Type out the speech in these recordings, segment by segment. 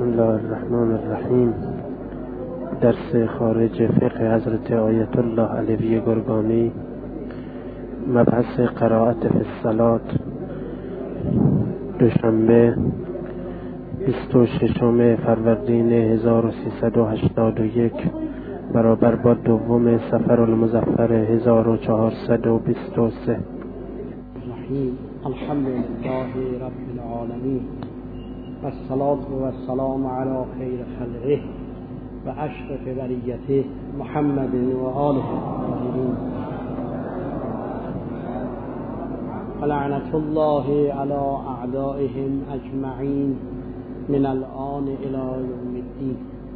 بسم الله الرحمن الرحیم. درس خارج فقه حضرت آیت الله علوی گرگانی، مبحث قرائت فی الصلاة، دوشنبه 26 فروردین 1381 برابر با دوم صفر المظفر 1423. الحمد لله رب العالمین و الصلاة و السلام علی خیر خلقه و اشرف بریته محمد و آله الطاهرین و لعنت الله علی اعدائهم اجمعین من الآن الی یوم الدین.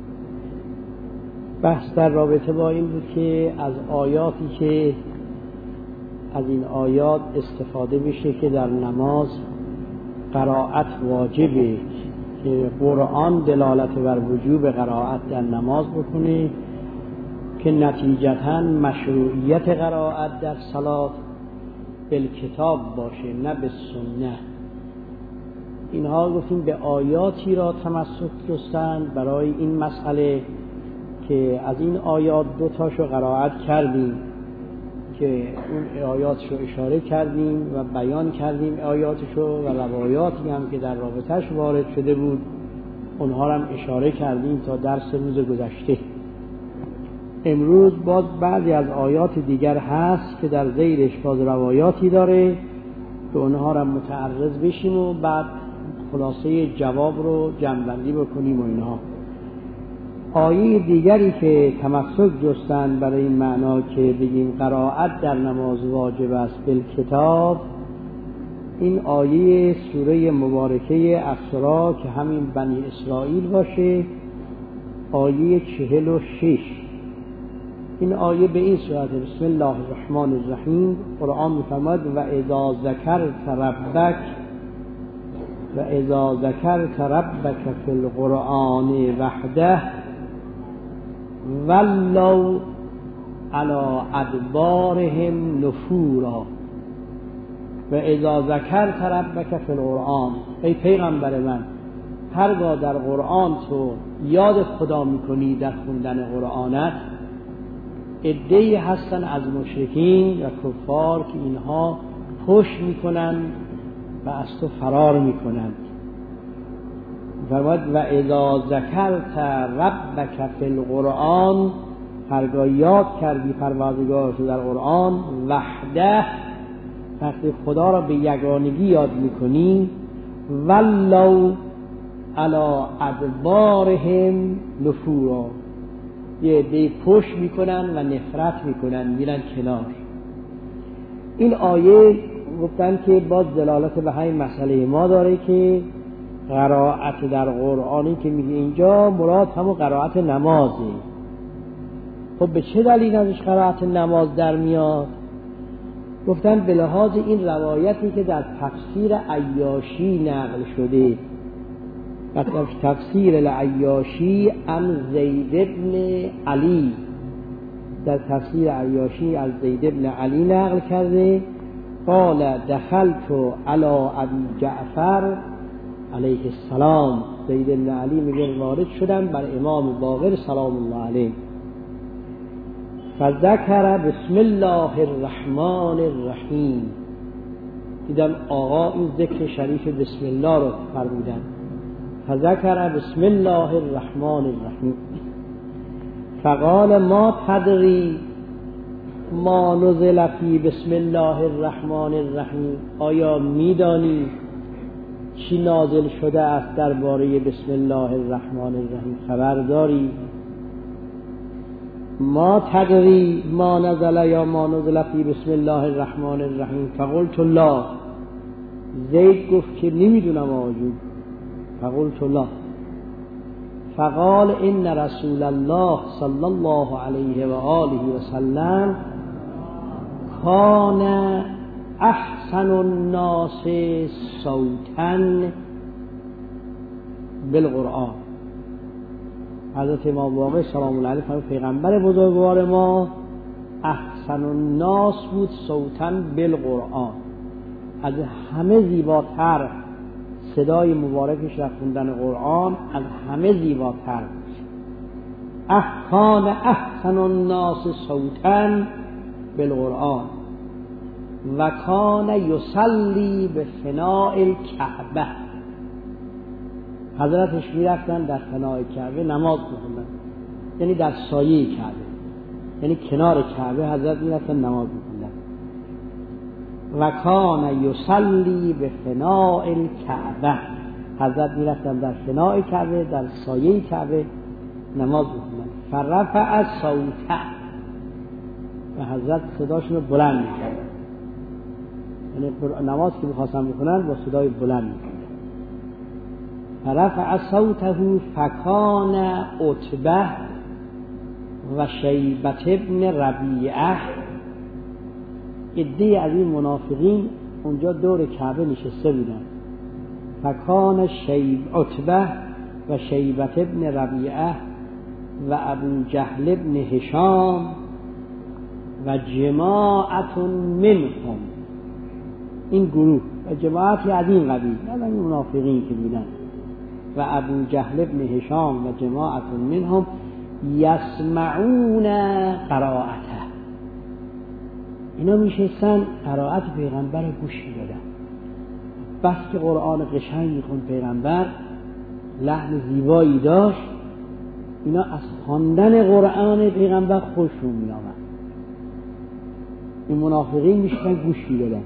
بحث در رابطه با این بود که از آیاتی که از این آیات استفاده بشه که در نماز قرائت واجبه، که قرآن دلالت بر وجوب قرائت در نماز بکنه، که نتیجتاً مشروعیت قرائت در صلات بالکتاب باشه نه به سنت. اینها گفتیم به آیاتی را تمسک جستند برای این مسئله که از این آیات دو تاشو قرائت کردیم که اون آیاتش رو اشاره کردیم و بیان کردیم آیاتش رو و روایاتی هم که در رابطهش وارد شده بود اونها هم اشاره کردیم تا درس روز گذشته. امروز باز بعضی از آیات دیگر هست که در زیرش باز روایاتی داره که اونها هم متعرض بشیم و بعد خلاصه جواب رو جمع‌بندی بکنیم و اینها. آیه دیگری که تمسک جستند برای این معنا که بگیم قرائت در نماز واجب است بالکتاب، این آیه سوره مبارکه اسراء که همین بنی اسرائیل باشه، آیه 46. این آیه به این صورت: بسم الله الرحمن الرحیم. قرآن می‌فرماید و اذا ذکرت ربک فی القرآن وحده ولوا علی ادبارهم نفورا. و اذا ذکرت ربک فی القرآن، ای پیغمبر من، هرگاه در قرآن تو یاد خدا میکنی در خوندن قرآنت، عده‌ای هستن از مشرکین و کفار که اینها پشت میکنن و از تو فرار میکنند. فرمود و اذا ذکرت ربک فی القرآن، هرگاه یاد کردی پروردگار تو در قرآن، وحده، وقتی خدا را به یگانگی یاد میکنی، ولوا علی ادبارهم نفورا، یه عده پشت میکنن و نفرت میکنن، میرن کنار. این آیه گفتن که باز دلالت به همین مسئله ما داره که قرائت در قرآنی که میگه اینجا مراد همون قرائت نمازه. خب به چه دلیل ازش قرائت نماز در میاد؟ گفتن به لحاظ این روایتی که در تفسیر عیاشی نقل شده، در تفسیر العیاشی عن زید بن علی، در تفسیر عیاشی از زید بن علی نقل کرده، قال دخلت علی ابی جعفر علیه السلام. زید بن علی میگه وارد شدم بر امام باقر سلام الله علیه، فذکر بسم الله الرحمن الرحیم. دیدم آقا این ذکر شریف بسم الله رو فرمودن، فذکر بسم الله الرحمن الرحیم. فقال ما تدری ما نزل فی بسم الله الرحمن الرحیم، آیا میدانی چی نازل شده است درباره بسم الله الرحمن الرحیم؟ خبر داری؟ ما تدری ما نزل یا ما نزل فی بسم الله الرحمن الرحیم؟ فقلت لا. زید گفت که نمیدونم آجود. فقلت لا. فقال ان رسول الله صلی الله علیه و آله و سلم کان احسن الناس صوتا بالقرآن. حضرت امام باقر سلام الله علیه پیغمبر بزرگوار ما احسن الناس بود صوتا بالقرآن، از همه زیباتر صدای مبارکش در خوندن قرآن از همه زیباتر بود. کان احسن الناس صوتا بالقرآن و کان یصلی به فناء الکعبه. حضرتش میرفتن در فناء کعبه نماز میخوندن، یعنی در سایه کعبه، یعنی کنار کعبه حضرت میرفتن نماز میخوندن. و کان یصلی به فناء الکعبه، حضرت میرفتن در فناء کعبه، در سایه کعبه نماز میخوندن. فرفع صوته، و حضرت صداشون رو بلند میکردن، یعنی نماز که میخواستن بخونن با صدای بلند میکردن. فرفع صوته فکان عتبه و شیبة ابن ربیعه. عده از این منافقین اونجا دور کعبه نشسته بودن. فکان عتبه و شیبة ابن ربیعه و ابو جهل ابن هشام و جماعت منهم، این گروه و جماعتی از این قبیل، از این منافقین که بودن، و ابو جهل ابن هشام و جماعت منهم یسمعون قراءته، اینا میشستن قرائت پیغمبر رو گوش میدادن. بس که قرآن قشنگ میخوند پیغمبر، لحن زیبایی داشت، اینا از خواندن قرآن پیغمبر خوششون میآمد. این منافقین میشستن گوش میدادن.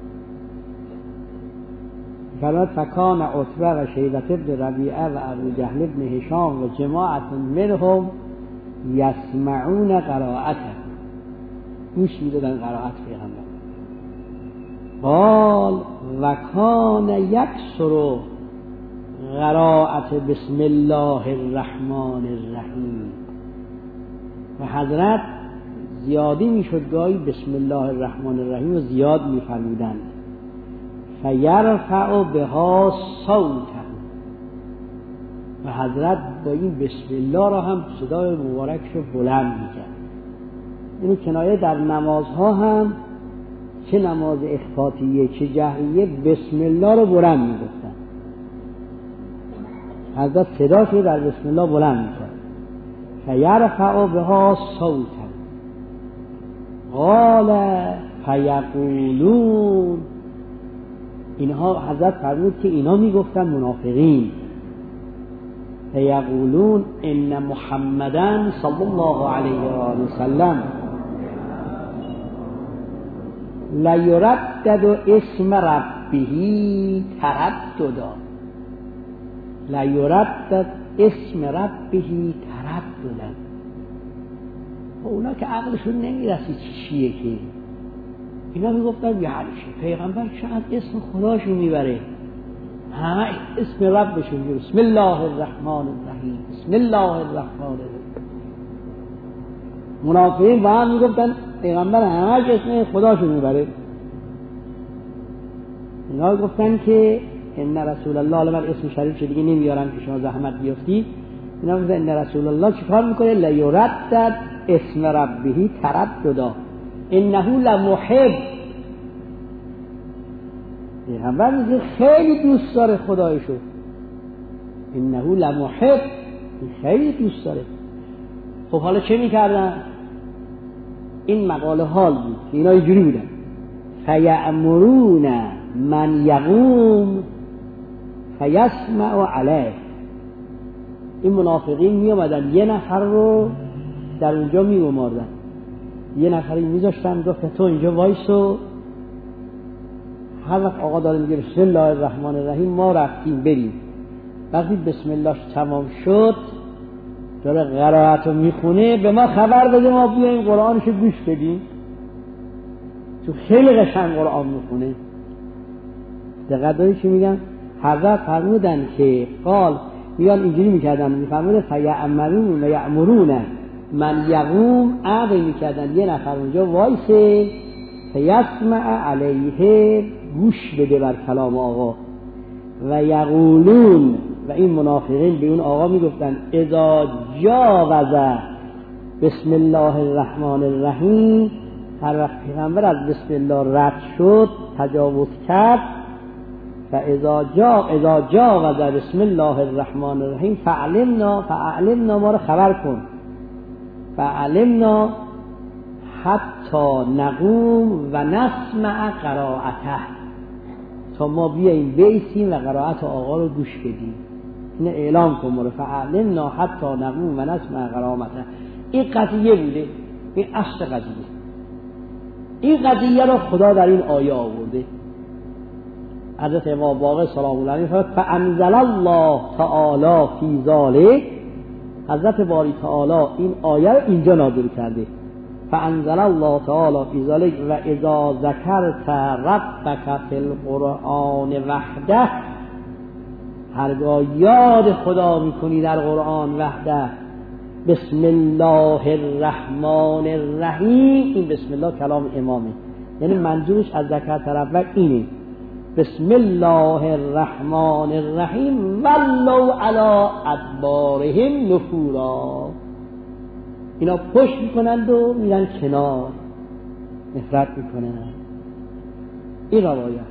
فرات فکان عتبه و شیبة ابن ربیعه و ابو جهل ابن هشام و جماعت منهم یسمعون قراءته، گوش میدادن قرائت پیغمبر. قال و کان یکثر قراءت بسم الله الرحمن الرحیم، و حضرت زیادی میشد گاهی بسم الله الرحمن الرحیم و زیاد میفرمودند. فیرفع بها صوته، و حضرت با این بسم الله را هم صدای مبارک رو بلند میکرد. اینو کنایه در نمازها هم، چه نماز اخفاتیه چه جهریه، بسم الله رو بلند میگفتن. حضرت صداش رو در بسم الله بلند میکرد. فیرفع بها صوته قال فیقولون، اینها حضرت فرمود که اینا میگفتن منافقین، فیقولون ان محمدن صلی الله علیه و آله وسلم لیردد اسم ربه ترددا، لیردد اسم ربه ترددا. اونا که عقلشون نمیرسید چیه که اینا میگفتن یعنی پیغمبر چقدر اسم خداشو میبره، همه اسم ربشون میبره، بسم الله الرحمن الرحیم، بسم الله الرحمن الرحیم. منافقین با هم میگفتن پیغمبر همه اسم خداشو میبره. اینا گفتن که ان رسول الله، من اسم شریف چه دیگه نمیارم که شما زحمت بیفتی، اینا گفتن ان رسول الله چیکار میکنه؟ لیردد اسم ربه ترددا انه لمحب. پیغمبر میگه خیلی دوست داره خدایشو، انه لمحب، خیلی دوست داره. خب حالا چه میکردن؟ این مقاله حال بود که اینا اینجوری بودن. فیأمرون من یقوم فیسمع علیه. این منافقین می آمدن یه نفر رو در اونجا می بماردن، یه نفری میذاشتن، گفت تو اینجا وایسو، هر وقت آقا داره میگه بسم الله الرحمن الرحیم ما رفتیم بریم. وقتی بسم الله تمام شد داره قرائت رو میخونه، به ما خبر بده ما بیاییم قرآنشو گوش بدیم. تو خیلی قشنگ قرآن میخونه. دقت دارید چی میگن؟ حضرت فرمودن که قال، میان اینجوری میکردن، میفرموده فیأمرون یأمرون من یقوم، عقل میکردن یه نفر اونجا وایسه، فیسمع علیه، گوش بده بر کلام آقا، و یقولون، و این منافقین به اون آقا میگفتن اذا جاوز بسم الله الرحمن الرحیم، هر وقت پیغمبر از بسم الله رد شد، تجاوز کرد، و اذا جاء و بسم الله الرحمن الرحیم فعلمنا ما رو خبر کن، فعلمنا حتی نقوم و نسمع قرائته، تا ما بیاییم بیسیم و قرائت آقا رو گوش بدیم. اینو اعلام کن ما رو، فعلمنا حتی نقوم و نسمع قرائته. این قضیه بوده، این اصل قضیه. این قضیه رو خدا در این آیه آورده. حضرت امام باقر سلام الله علیه فرمود فانزل الله تعالی فی ذلک، حضرت باری تعالی این آیه رو اینجا نازل کرده. فانزل الله تعالی فی ذلک و اذا ذکرت ربک فی القرآن وحده، هرگاه یاد خدا میکنی در قرآن وحده، بسم الله الرحمن الرحیم، این بسم الله کلام امامه، یعنی منظورش از ذکرت ربک اینه، بسم الله الرحمن الرحیم ولوا علی ادبارهم نفورا، اینا پشت میکنند و میرن کنار، نفرت میکنند. این روایت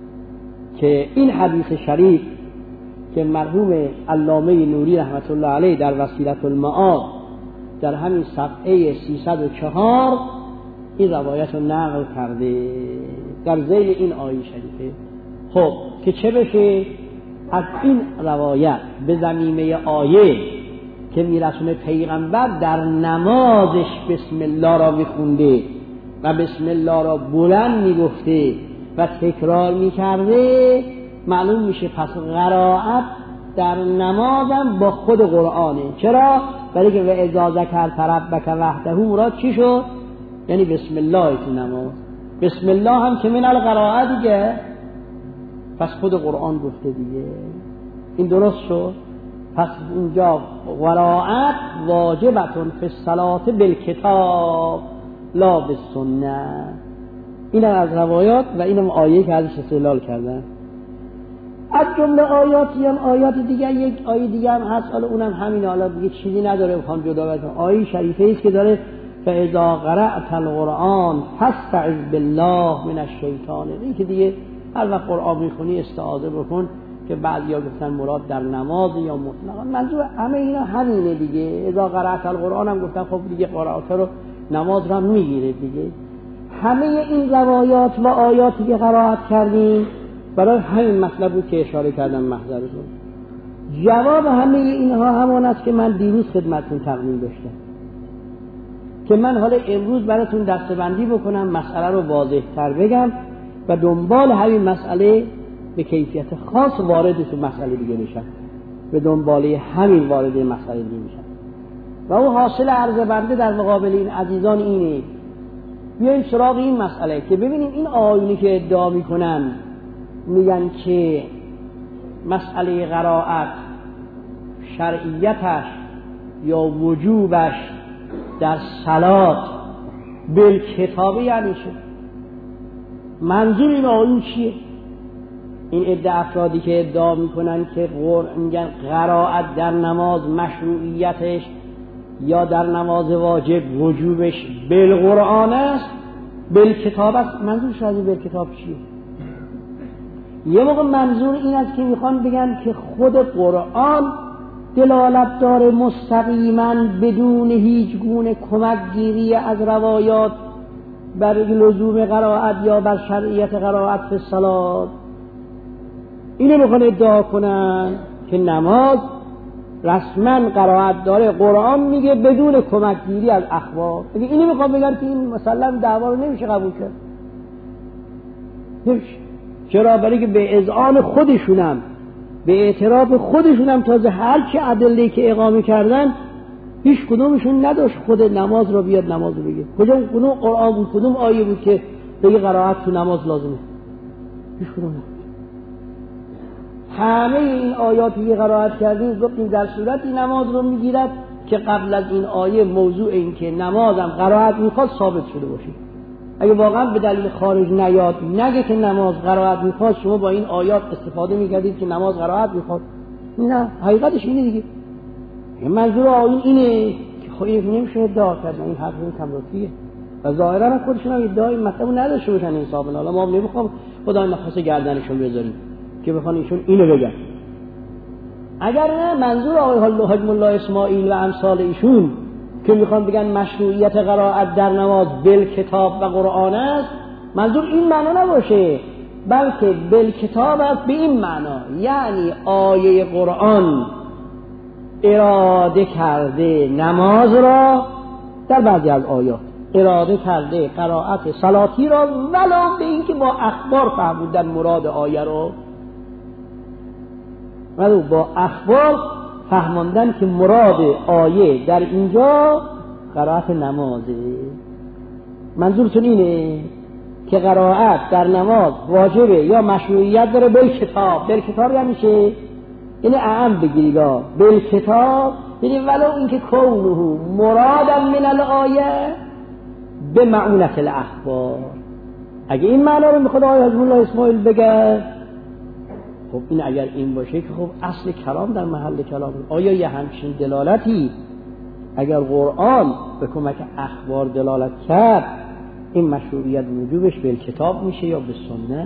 که این حدیث شریف که مرحوم علامه نوری رحمت الله علیه در وسیلة المعاد در همین صفحه 304 این روایت رو نقل کرده در ذیل این آیه شریفه. خب که چه بشه از این روایت به ضمیمه آیه که میرسونه پیغمبر در نمازش بسم الله را میخونده و بسم الله را بلند میگفته و تکرار میکرده، معلوم میشه پس قرائت در نمازم با خود قرآنه. چرا؟ برای که و اذا ذکرت ربک وحده مراد چی شد؟ یعنی بسم الله تو نماز. بسم الله هم که من القراءه دیگه، پس خود قرآن گفته دیگه. این درست شد. پس اینجا قرائت واجبتون فی الصلاة بالکتاب لا بالسنه. این از روایات و اینم آیه که ازش استدلال کردن. از جمله آیاتی هم آیات دیگه، یک آیه دیگه هم هست، حالا اونم همین، حالا دیگه چیزی نداره بخوام جدا بگم. آیه شریفه است که داره فاذا قرأت القرآن فاستعذ بالله من الشیطان. این که دیگه هر وقت قرآن میخونی استعاذه بکن، که بعضیا گفتن مراد در نماز یا مطلقا، منظور همه اینا همینه دیگه. اذا قرأت القرآن هم گفتن خب دیگه قرائت رو نماز رو میگیره دیگه. همه این روایات و آیاتی که قرائت کردیم برای همین مطلب بود که اشاره کردم محضرتون. جواب همه اینها همان است که من دیروز خدمتتون تقدیم داشتم، که من حالا امروز براتون دسته‌بندی بکنم، مسئله رو واضح تر بگم و دنبال همین مسئله به کیفیت خاص وارد تو مسئله دیگه بشم، به دنباله همین وارد مسئله دیگه میشم. و اون حاصل عرض بنده در مقابل این عزیزان اینه، بیاییم سراغ این مسئله که ببینیم این آیونی که ادعا میکنن میگن که مسئله قرائت شرعیتش یا وجوبش در صلات بالکتابه یعنی چه؟ منظور این آیون چیه؟ این عده افرادی که ادعا میکنن که میگن قرائت در نماز مشروعیتش یا در نماز واجب وجوبش بالقرآن است، بالکتاب است، منظورش از بالکتاب چیه؟ یه موقع منظور این است که میخوان بگن که خود قرآن دلالت داره مستقیما بدون هیچ گونه کمک گیری از روایات بر لزوم قرائت یا بر شرعیت قرائت فی الصلاة. اینو میخوان ادعا کنن که نماز رسما قرائت داره، قرآن میگه بدون کمک گیری از اخبار. اینو میخوان بگن که این مسلم دعوا رو نمیشه قبول کرد. نمیشه. چرا؟ برای که به اذعان خودشونم، به اعتراف خودشونم تازه هر چه ادله که اقامه کردن هیچ کدومشون نداشت خود نماز رو بیاد نماز رو بگه. کدوم قرآن بود، کدوم آیه بود که بگه قرائت تو نماز لازمه؟ هیچ کدوم نداشت. همه این آیاتی که قرائت کردیم گفتیم در صورتی نماز رو میگیرد که قبل از این آیه موضوع این که نمازم قرائت میخواد ثابت شده باشه. اگه واقعا به دلیل خارج نیاد نگه که نماز قرائت میخواد، شما با این آیات استفاده میکردید که نماز قرائت میخواد. نه، حقیقتش اینه دیگه. منظور آیین اینه که خواهی نمیشه ادعا کردن این حرف این کمراتیه و ظاهرا خودشون هم ادعای مطلب نداشته باشن انصافا. حالا ما نمیخوام خدای نخواسته گردنشون بذاریم، که بخوان ایشون اینو بگن. اگر نه منظور آقای حاج ملا اسماعیل و امثال ایشون که میخوان بگن مشروعیت قرائت در نماز بالکتاب و قرآن است، منظور این معنا نباشه، بلکه بالکتاب است به این معنا، یعنی آیه قرآن اراده کرده نماز را، در بعضی از آیات اراده کرده قرائت صلاتی را، ولو به این که با اخبار فهموندن مراد آیه رو، ولو با اخبار فهموندن که مراد آیه در اینجا قرائت نمازه. منظورتون اینه که قرائت در نماز واجبه یا مشروعیت داره بالکتاب. بالکتاب یعنی چه؟ یعنی اعم بگیرید بالکتاب، یعنی ولو اینکه کونه مرادا من الآیه به معونت الاخبار. اگه این معنا رو میخواد آقای حاج ملا اسماعیل بگه، خب این اگر این باشه که خب اصل کلام در محل کلام. آیا یه همچین دلالتی اگر قرآن به کمک اخبار دلالت کرد، این مشروعیت وجوبش بالکتاب میشه یا به سنت؟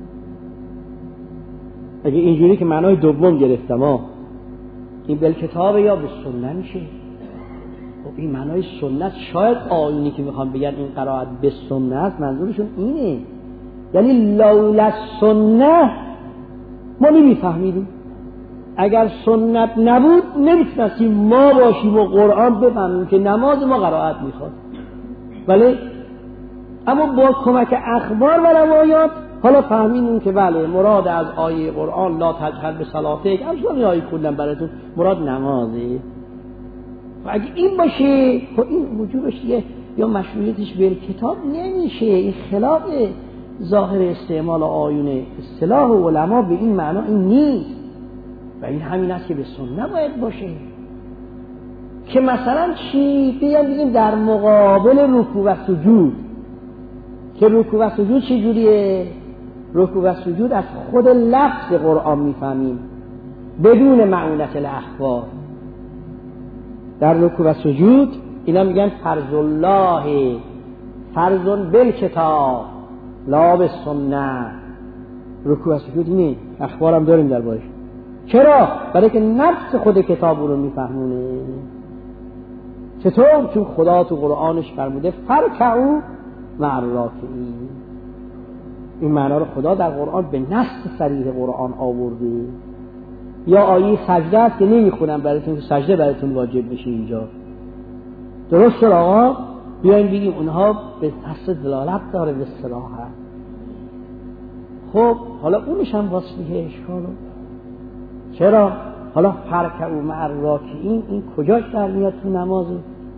اگه اینجوری که معنای دوم گرفتم این بالکتاب یا به سنت میشه، خب این معنای سنت. شاید آیونی که میخوام بگن این قرائت به سنت منظورشون اینه، یعنی لولا سنت ما نمیفهمیدیم، اگر سنت نبود نمیتونستیم ما باشیم و قرآن بفهمیم که نماز ما قرائت میخواد. ولی اما با کمک اخبار و روایات حالا فهمیدیم که بله مراد از آیه قرآن لا تجهر به صلاتک، همچنان آیه خوندم براتون، مراد نمازه. و اگه این باشه خب این وجوبش دیگه یا مشروعیتش به کتاب نمیشه، این خلاف ظاهر استعمال آیون اصطلاح علما به این معنا این نیست. و این همین است که به سنت باید باشه. که مثلا چی بگیم در مقابل رکوع و سجود، که رکوع و سجود چه جوریه؟ رکوع و سجود از خود لفظ قرآن میفهمیم بدون معونت الاخبار. در رکوع و سجود اینا میگن فرض الله، فرض بالکتاب لا بالسنه. رکوع و سجود اینه، اخبارم داریم در باش. چرا؟ برای که نفس خود کتاب رو میفهمونه. چطور؟ چون خدا تو قرآنش فرموده فرکعوا مع الراکعین. این معنا رو خدا در قرآن به نص صریح قرآن آورده. یا آیه سجده است که نمیخونم براتون که سجده براتون واجب بشه اینجا. درست شد آقا؟ بیایم بگیم اونها به اصل دلالت داره به صراحت. خب حالا اونش هم واسه اشکالو. چرا؟ حالا فرکعوا مع الراکعین این کجاش در میاد تو نمازه؟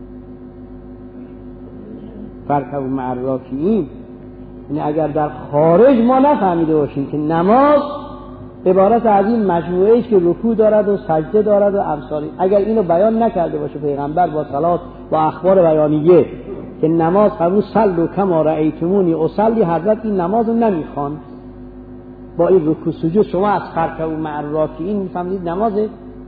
فرکعوا مع الراکعین یعنی اگر در خارج ما نفهمیده باشیم که نماز عبارت از این مجموعه است که رکوع دارد و سجده دارد و امثال، اگر اینو بیان نکرده باشه پیغمبر با صلات و اخبار بیانیه که نماز فرمود صلوا کما رأیتمونی اصلی، حضرت این نماز رو نمیخوان. با این رکوع سجود شما از فرکعوا مع الراکعین میفهمید نمازه؟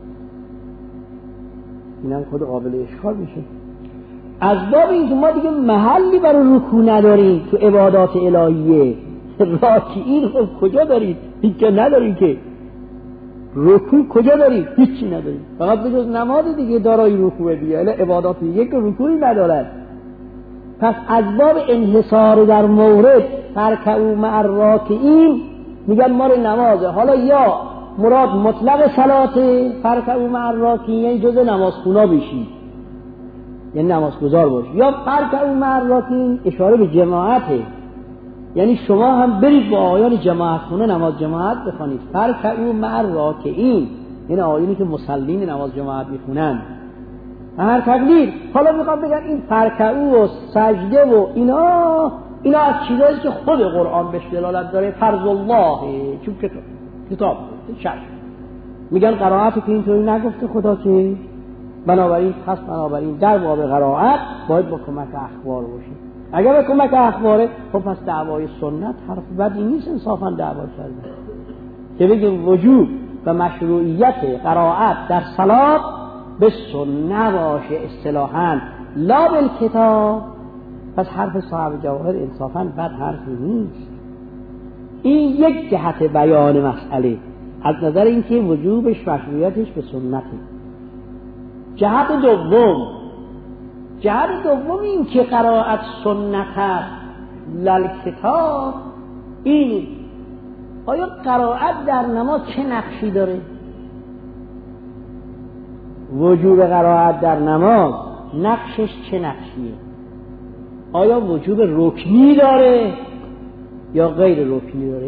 اینم خود قابل اشکال میشه. از باب این که ما دیگه محلی برای رکوع نداریم تو عبادات الهیه. راکعین خب کجا دارید؟ هیچ جا ندارید که. رکوع کجا دارید؟ هیچی ندارید، فقط بجز نماز دیگه دارای رکوع دیگه. الا عبادات یک رکوعی ندارد. پس از باب انحصار در مورد فرکعوا مع الراکعین میگن ما رو نمازه. حالا یا مراد مطلق صلاته فرکعوا مع الراکعین یعنی جز نمازخونا بشی، یعنی نمازگزار باش، یا فرکعوا مع الراکعین اشاره به جماعته، یعنی شما هم برید با آیان جماعت خونه نماز جماعت بخونید. فرکعوا مع الراکعین یعنی آیانی که مصلین نماز جماعت میخونن. هر تقدیر حالا میخوام بگم این فرکعوا و سجده و اینا از چیزایی که خود قرآن بهش دلالت داره. فرض الله چون کتاب شرع میگن قرائت که اینطوری نگفته خدا که بنابراین در باب قرائت باید با کمک اخبار باشه. اگر با کمک اخباره خب پس دعوای سنت حرف بدی نیست انصافا دعوا کرده که بگیم وجوب و مشروعیت قرائت در صلات به سنت باشه اصطلاحاً لا بالکتاب. پس حرف صاحب جواهر انصافاً بد حرفی نیست. این یک جهت بیان مسئله از نظر اینکه وجوبش مشروعیتش به سنته. جهت دوم این که قرائت سنت للکتاب، این آیا قرائت در نماز چه نقشی داره؟ وجوب قرائت در نماز نقشش چه نقشیه؟ آیا وجوب رکنی داره یا غیر رکنی داره؟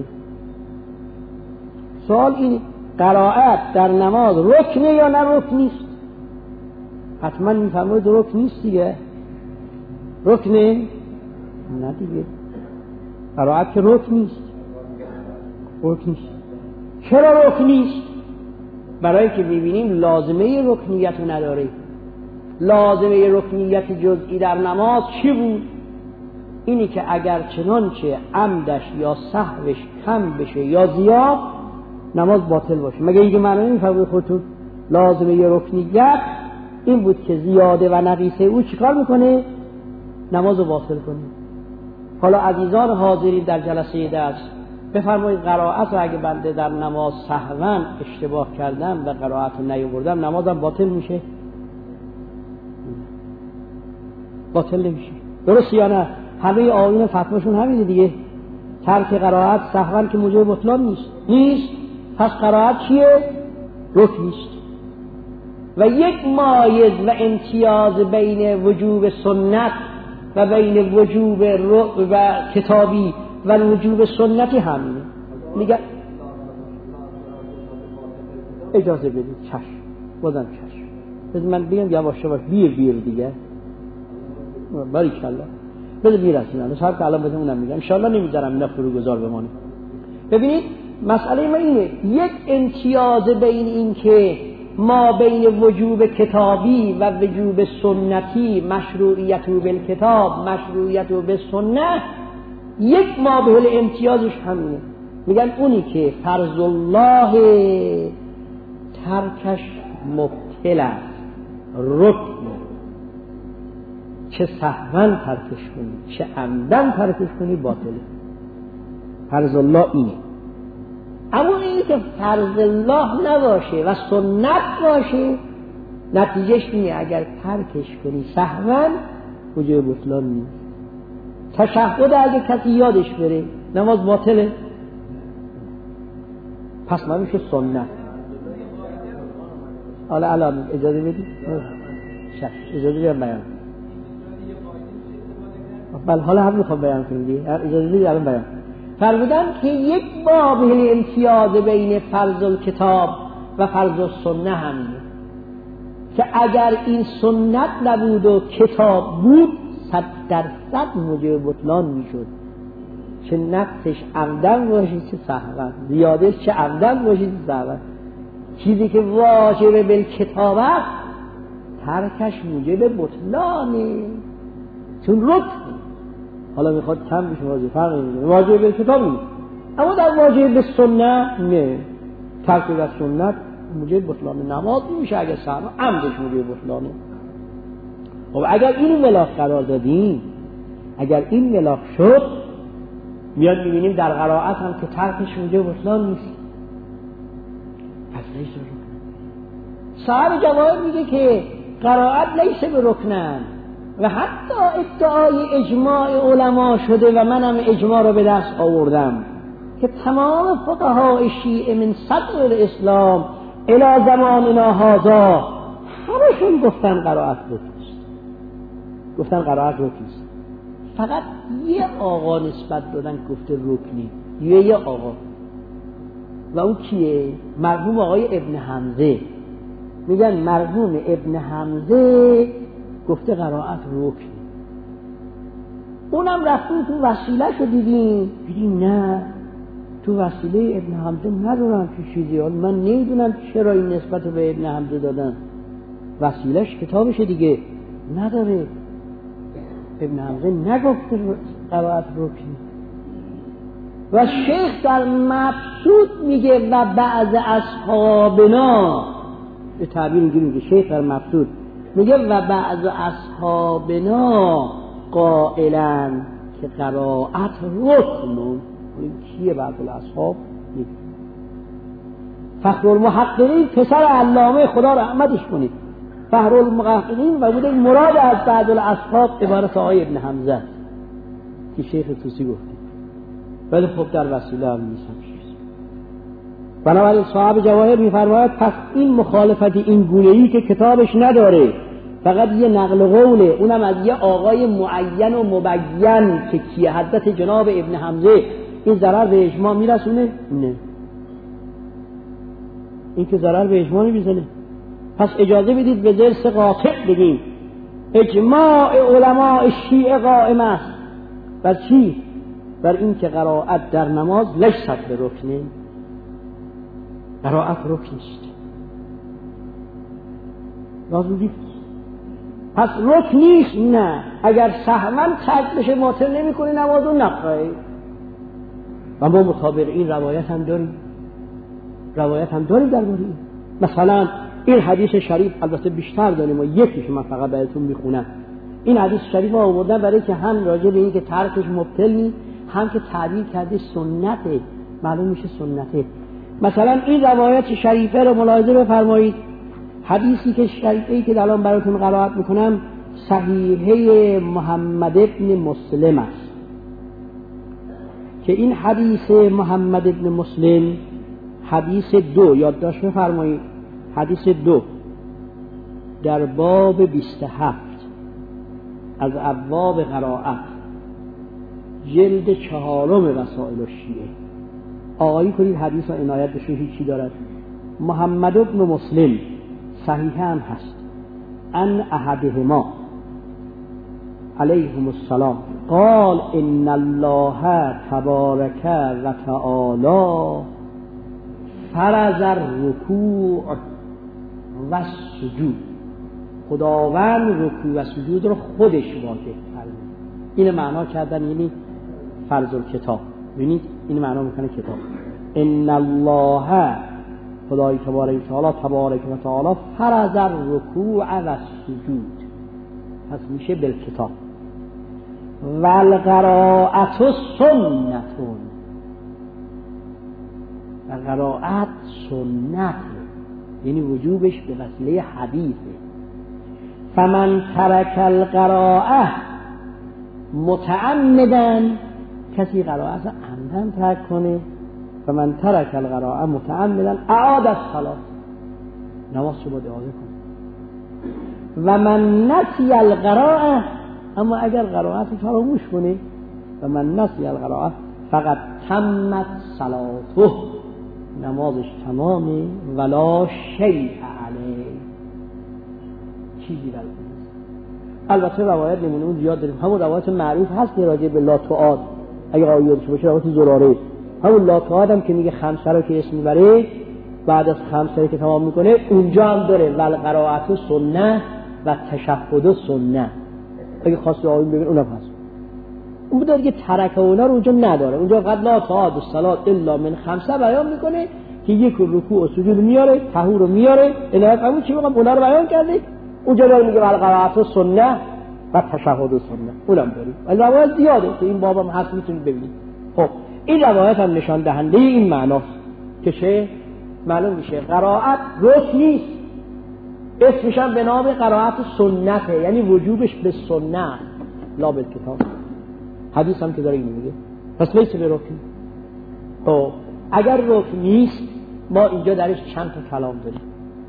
سوال اینه، قرائت در نماز رکنه یا نه رکن نیست؟ حتما میفهمید رکن نیست دیگه. رکنه؟ نه دیگه، قرائت که رکن نیست. رکن نیست. چرا رکن نیست؟ برای که ببینیم لازمه رکنیت رو نداره. لازمه رکنیت جزئی در نماز چی بود؟ اینی که اگر چنانچه عمدش یا سهوش کم بشه یا زیاد نماز باطل باشه. مگه اینکه معنی میفهمید خودتون؟ لازمه رکنیت این بود که زیاده و نقیصه او چیکار میکنه؟ نماز رو باطل کنه. حالا عزیزان حاضرین در جلسه درس بفرمایید قرائت رو اگه بنده در نماز سهوا اشتباه کردم و قرائت رو نیاوردم نمازم باطل میشه؟ باطل نمیشه. درست یا نه؟ همه آیین فتواشون همینه دیگه. ترک قرائت سهوا که موجب بطلان نیست. پس قرائت چیه؟ رکن نیست. و یک مایز و امتیاز بین وجوب سنت و بین وجوب و کتابی و وجوب سنتی همینه. میگه اجازه بدید، چشم بازم چشم، بذار من بگم یواش یواش بیر دیگه. باریکالله، بذار میرسیم. انا صاحب الان بذار اونم میگم ان شاء الله نمیذارم اینا فروگذار بمونه. ببینید مسئله ما اینه، یک امتیاز بین این که ما بین وجوب کتابی و وجوب سنتی، مشروعیت بالکتاب مشروعیت بالسنت، یک ما به امتیازش همینه. میگن اونی که فرض الله ترکش مبطل است، رکن، چه سهوا ترکش کنی چه عمدن ترکش کنی باطله. فرض الله اینه. اما اینی که فرض الله نباشه و سنت باشه نتیجهش اینه اگر ترکش کنی سهوا وجوب بطلان نیست. تشهد اگه کسی یادش بره نماز باطله، پس نمیشه سنت. حالا الان اجازه بدید، اجازه بدید بیان. بله حالا هم میخوام بیان کنم، اجازه بدید الان بیان. فرمودن که یک باب امتیاز بین فرض الکتاب و فرض السنه همینه که اگر این سنت نبود و کتاب بود 100% موجب بطلان میشد. چه نقصش عمدن باشید چه سهوا، زیادش چه عمدن باشید چه سهوا. چیزی که واجب بالکتاب است ترکش موجب بطلانه، چون رکن. حالا میخواد کم بشه واجب، فرقی نمیکنه، واجب بالکتاب نیست. اما در واجب بالسنه نه، ترک از سنت موجب بطلان نماز نمیشه. اگر سهوا عمدش موجب بطلانه. خب اگر اینو ملاک قرار دادیم، اگر این ملاک شد، میاد میبینیم در قرائت هم که ترکش موجب بطلان نیست. پس لیس رکن. صاحب جواهر میگه که قرائت لیس به رکنن و حتی ادعای اجماع علما شده و منم اجماع رو به دست آوردم که تمام فقهای شیعه من صدر الاسلام الی زماننا هذا همشون گفتن قرائت رکنیست. گفتن قرائت رکنیست. فقط یه آقا نسبت دادن گفته رکنی، یه آقا، و اون کیه؟ مرحوم آقای ابن حمزه. میگن مرحوم ابن حمزه گفته قرائت رکنی. اونم رفتیم تو وسیله شو دیدیم نه، تو وسیله ابن حمزه ندارم که چیزی. حال من نمیدونم چرا این نسبت رو به ابن حمزه دادن. وسیلهش کتابشه دیگه، نداره. ابن حمزه نگفته قرائت رکنی. و شیخ در مبسوط میگه و بعض اصحابنا، به تعبیر اینجوری میگه شیخ در مبسوط میگه و بعض اصحابنا قائلن که قرائت رکن. کنیم کیه بعد الاصحاب؟ فخرالمحققین پسر علامه خدا رحمتش کنید، فخرالمحققین و بوده مراد از بعد الاصحاب عبارت آقای ابن حمزه که شیخ طوسی گفته، ولی خب در وسیله هم نیست. بنابراین صاحب جواهر می‌فرماید پس این مخالفت این گونه‌ای که کتابش نداره، فقط یه نقل قوله، اونم از یه آقای معین و مبین که کیه، حضرت جناب ابن حمزه، این ضرر به اجماع میرسونه؟ نه، این که ضرر به اجماع نمیزنه. پس اجازه بدید به درس قاطع بگیم اجماع علماء شیعه قائم است بر چی؟ بر این که قرائت در نماز لیست به رکنه، قرائت رکن است. لازم پس رکن نیست؟ نه، اگر سهوا ترک بشه باطل نمی‌کنه نمازو نخواهی. و ما مطابق این روایت هم داریم درباره این. مثلا این حدیث شریف البته بیشتر داریم و یکیش من فقط براتون میخونم. این حدیث شریف ها آوردن برای که هم راجع به این که ترکش مبطل نیست، هم که تعبیر کرده سنته، معلوم میشه سنته. مثلا این روایت شریفه رو ملاحظه بفرمایید. حدیثی که شریفه‌ای که الان براتون قرائت میکنم صحیحه محمد ابن مسلم است، که این حدیث محمد ابن مسلم حدیث 2 یادداشت بفرمایید، حدیث 2 در باب 27 از ابواب قرائت جلد 4 وسائل الشیعه. آقایی کنید حدیث ها عنایت بشه هیچی دارد. محمد ابن مسلم صحیح هم هست، ان احدهما علیهم السلام قال ان الله تبارک و تعالی فرض الرکوع و السجود. خداوند رکوع و سجود رو خودش واجب فرمود. این معنا کردن یعنی فرض الکتاب. ببینید این معنا میکنه کتاب. ان الله خدای تبارک و تعالی فرض الرکوع و السجود، پس میشه بالکتاب. والقراءة سنتون، و قرائت سنت یعنی وجوبش به وسیله حدیثه. فمن ترک القراءه متعمدا، کسی قرائت رو عمدن ترک کنه، فمن ترک القراءه متعمدا اعاد الصلاه، نماز رو باید اعاده کنه. و من نسی القراءه، اما اگر قرائت فراموش کنه، و من نسی القراءه فقط تمت صلاته، نمازش تمامه، ولا شیء علیه، چیزی برای نیست. البته روایت نمونه اون زیاد داریم، همون روایت معروف هست که راجع به لا تعاد، اگر آیاتش باشه روایت زراره، همون لا تعاد هم که میگه خمسه رو که اسم میبره بعد از خمسه که تمام میکنه اونجا هم داره والقراءة سنه و تشهد سنه، اگه خواست آیون ببین اونم هست. اون بوده دیگه ترک اونا رو اونجا نداره، اونجا قد لا تعاد الصلاة الا من خمسه بیان میکنه که یک رکوع و سجود میاره، طهور رو میاره، عنایت همون چی میگم اونا رو بیان کرده. اونجا داره میگه والقراءة سنه و تشهد سنه، اونم داریم. روایت زیاده که این بابم هست میتونید ببینید. خب این روایت هم نشان دهنده این معناست که چه معلوم میشه قرائت رکن نیست، اسمش هم به نام قرائت سنته، یعنی وجوبش به سنت لا بالکتاب. حدیث هم که داره این میگه پس لیس به رکن. خب اگر رکن نیست ما اینجا درش چند تا کلام داریم.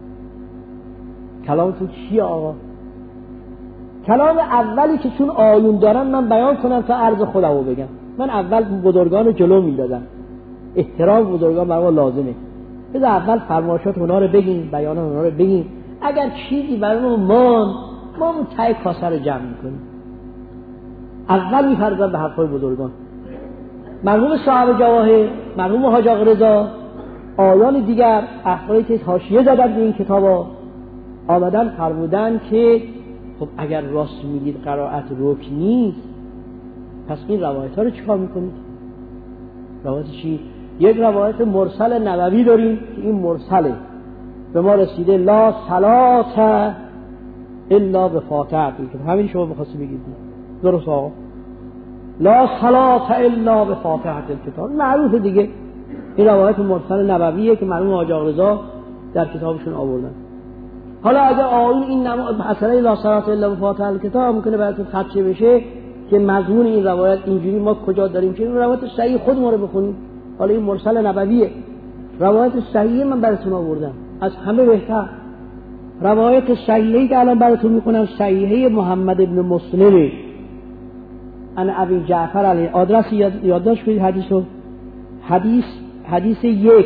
کلام تو چیه آقا؟ کلام اولی که چون آیون دارن من بیان کنم تا عرض خودمو بگم. من اول بزرگان رو جلو میدادم، احترام بزرگان برای ما لازمه. بذار اول فرمایشات اونا رو بگیم، بیان اونا رو بگیم، اگر چیزی برای ما اون تای کاسه رو جمع میکنیم. اول میپردازم به حرفای بزرگان، مرحوم صاحب جواهر، مرحوم حاج آقا رضا، آیان دیگر، احوایی که حاشیه دادن به این کتابا آمدن فرمودن که خب اگر راست میگید قرائت رکن نیست، پس این روایت ها رو چیکار میکنید؟ روایت چی؟ یک روایت مرسل نبوی داریم که این مرسله به ما رسیده لا صلاة الا بفاتحه، همین شما بخواستی بگید درست آقا؟ لا صلاة الا به فاتحة الکتاب. معروف دیگه، این روایت مرسل نبویه که مرحوم حاج آقا رضا در کتابشون آوردن. حالا اگر آیین این مسئله لا صلاة الا به فاتحة الکتاب ممکنه براتون خدشه بشه که مضمون این روایت اینجوری ما کجا داریم که این روایت صحیح خود ما رو بخونیم. حالا این مرسل نبویه، روایت صحیح من براتون آوردم از همه بهتر. روایت صحیحی که الان براتون میخونم صحیحه محمد ابن مسلم ان ابی جعفر علیه. آدرس یادداشت کنید حدیثو. حدیث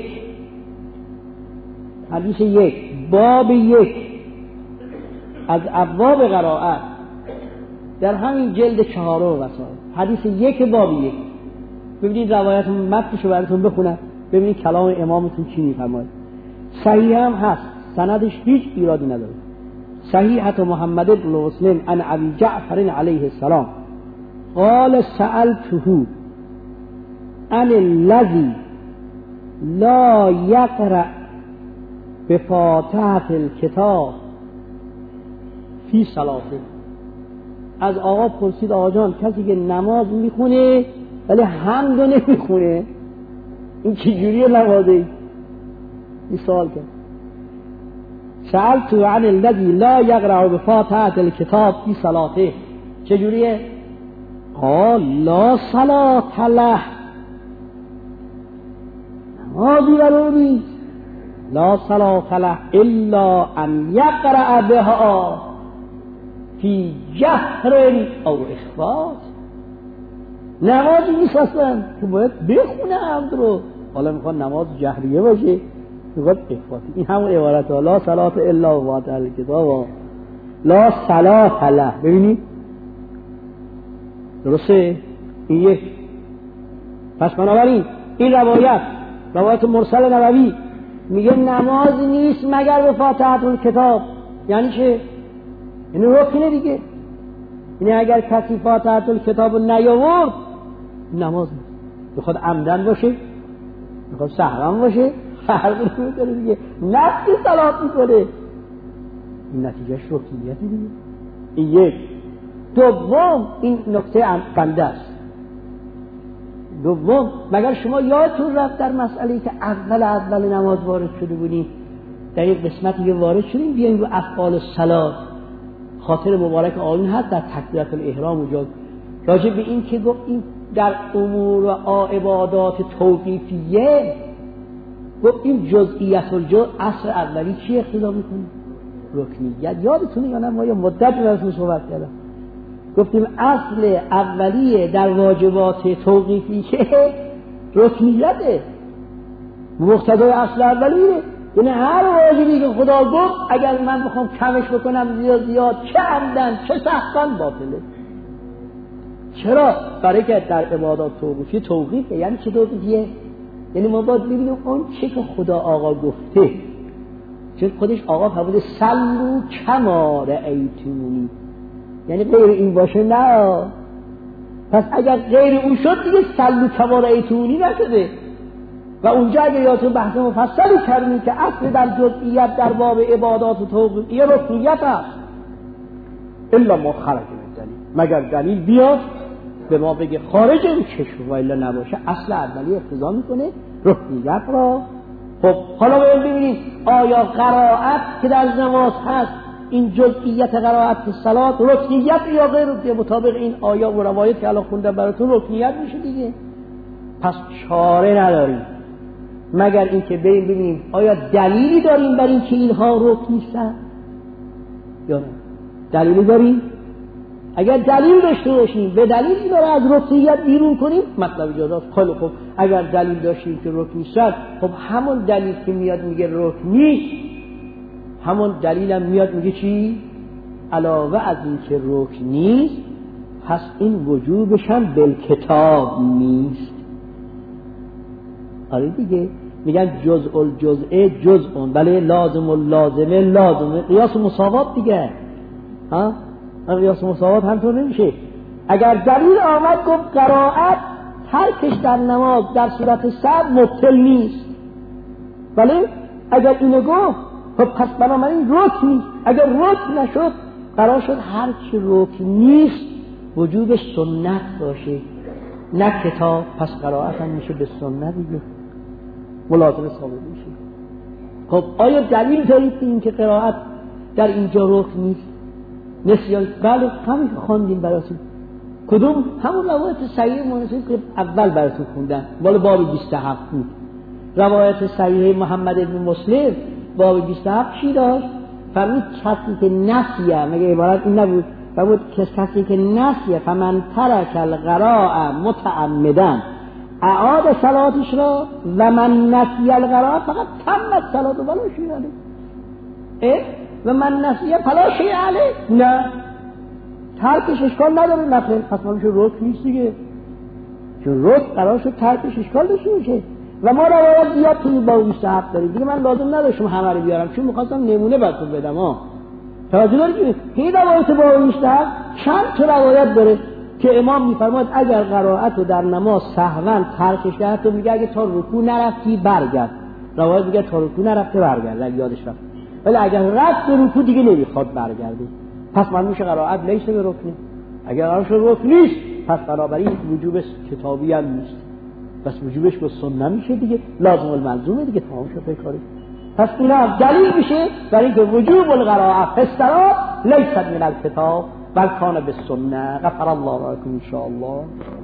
یک باب 1 از ابواب قرائت در همین جلد 4 وسائل. حدیث 1 باب 1. ببینید روایت متنشو براتون بخونم ببینید کلام امامتون چی میفرماید. صحیح هم هست، سندش هیچ ایرادی نداره. صحیحت محمد بن مسلم عن ابی جعفر علیه السلام قال سألته عن الذي لا يقرأ بفاتحة الكتاب فی صلاته. از آقا پرسید آقا جان کسی که نماز میخونه ولی حمد رو نمیخونه این چجوریه نمازه؟ این سوال کرد. سألت عن الذي لا يقرأ بفاتحة الكتاب فی صلاته چجوریه؟ قال لا صلاة له. نمازی برو نیست. لا صلاة له الا ان يقرأ بها فی جهر او اخفاء. نمازی نیست اصلا که باید بخونه حمد رو. حالا میخواد نماز جهریه باشه، میخواد اخفاتی. این همون عبارت ها لا صلاة الا بفاتحة الکتاب، لا صلاة له. ببینید درسته؟ این یک. پس بنابراین این روایت مرسل نبوی میگه نماز نیست مگر به فاتحة الکتاب. یعنی چه؟ یعنی رکنه دیگه. یعنی اگر کسی فاتحة الکتاب نیاورد نماز نیست. میخواد عمدن باشه، میخواد سهوا باشه، فرقی نمیکنه دیگه. نفس صلات میکنه، این نتیجهش رکنیتی دیگه. این یک. دوم این نکته بنده است. دوم مگر شما یادتون رفت در مسئله که اول نماز وارد شده بودیم در یک قسمتی که وارد شدیم بیایم رو افعال الصلات خاطر مبارک آیین هست در تکبیرت الاحرام اونجا راجع به این که گفتیم در امور و عبادات توقیفیه گفتیم جزئیت الجزء اصل اولی چی اقتضا میکنه؟ رکنیت. یادتونه یا نه؟ ما یه مدت درسون صحبت کردم گفتیم اصل اولیه در واجبات توقیفی که رکنیته، مقتضای اصل اولیه. یعنی هر واجبی که خدا گفت اگر من بخوام کمش بکنم زیاد چه عمدن چه سهوا باطله. چرا؟ برای که در عبادات توقیفی توقیفه. یعنی چه توقیفیه؟ یعنی ما باید ببینیم اون چه که خدا آقا گفته، چون خودش آقا فرموده صلوا کما رأیتمونی، یعنی غیر این باشه نه. پس اگر غیر اون شد دیگه صلوا کما رأیتمونی نشده. و اونجا اگه یادتون بحث مفصلی کردیم که اصل در جزئیات در باب عبادات و توقیفیه رکنیت هست. الا ما خرج من دلیل، مگر دلیل بیاد به ما بگه خارج این چشم و الا نباشه اصل اولی اقتضا میکنه رکنیت را. خب حالا ببینید آیا قرائت که در نماز هست این جزئیت قرائت فی الصلات رکنیت یا غیر رکنیت؟ مطابق این آیا و روایت که الان خوندم براتون رکنیت میشه دیگه. پس چاره نداریم مگر اینکه بریم ببینیم آیا دلیلی داریم بر این که اینها رکن نیستن یا نه. دلیلی داریم؟ اگر دلیل داشته باشیم به دلیل اینا رو از رکنیت بیرون کنیم مطلب جداست. خیلی خوب اگر دلیل داشتیم که رکن نیستن، خب همون دلیل که میاد میگه رکن نیست همون دلیل هم میاد میگه چی؟ علاوه از این که رکن نیست پس این وجوبش هم بالکتاب نیست. آره دیگه میگن جزء الجزء جزء، بله لازم اللازمه لازمه، قیاس مساوات دیگه. ها قیاس مساوات همطور نمیشه. اگر دلیل آمد گفت قرائت ترکش در نماز در صورت سهو مبطل نیست، بله اگر اینو گفت خب پس بنابراین رکن نیست. اگر رکن نشد قرار شد هر چی رکن نیست وجوبش سنت باشه. نه کتاب، پس قرائت هم میشه به سنت دیگه، ملازمه ثابت میشه. خب آیا دلیل دارید که این که قرائت در اینجا رکن نیست؟ نسیان؟ بله همین خواندیم براتون. کدوم؟ همون روایت صحیح مناسب که اول براتون خوندن، بالا باب 27 بود. روایت صحیح محمد بن مسلم باب 27 چی داشت؟ فرمود کسی که نسیه، مگه عبارت این نبود؟ فرمود کسی که نسیه فمن ترک القراء متعمدا اعاد صلاتش را و من نسی القراء فقط تمت صلات و بلا شیء علیه. و من نسی فلا شیء علیه، نه ترکش اشکال نداره، نفل پس مالش رکن نیست دیگه، چون رکن قرار شد ترکش اشکال داشته باشه. و ما روایت زیاد توی باب 27 داریم دیگه، من لازم نداشتم همه رو بیارم چون می‌خواستم نمونه براتون بدم. توجه دارید که این روایت باب 27 چند تا روایت داره که امام می‌فرماید اگر قرائت رو در نماز سهوا ترکش کرد، تو میگه اگه تا رکوع نرفتی برگرد. روایت میگه تا رکوع نرفته برگرد، اگه یادش رفت. ولی اگر رفت به رکوع دیگه نمیخواد برگرده، پس من میشه قرائت لیس به رکن. اگر قرارش رکن نیست، پس بنابراین وجوب کتابی هم نیست، پس وجوبش به سنت میشه دیگه، لازم الملزومه دیگه، تمام شد کاری. پس اینا دلیل میشه برای اینکه وجوب القراءه فی الصلاه لیس من الکتاب بل کان بالسنه. غفر الله لكم ان شاء الله.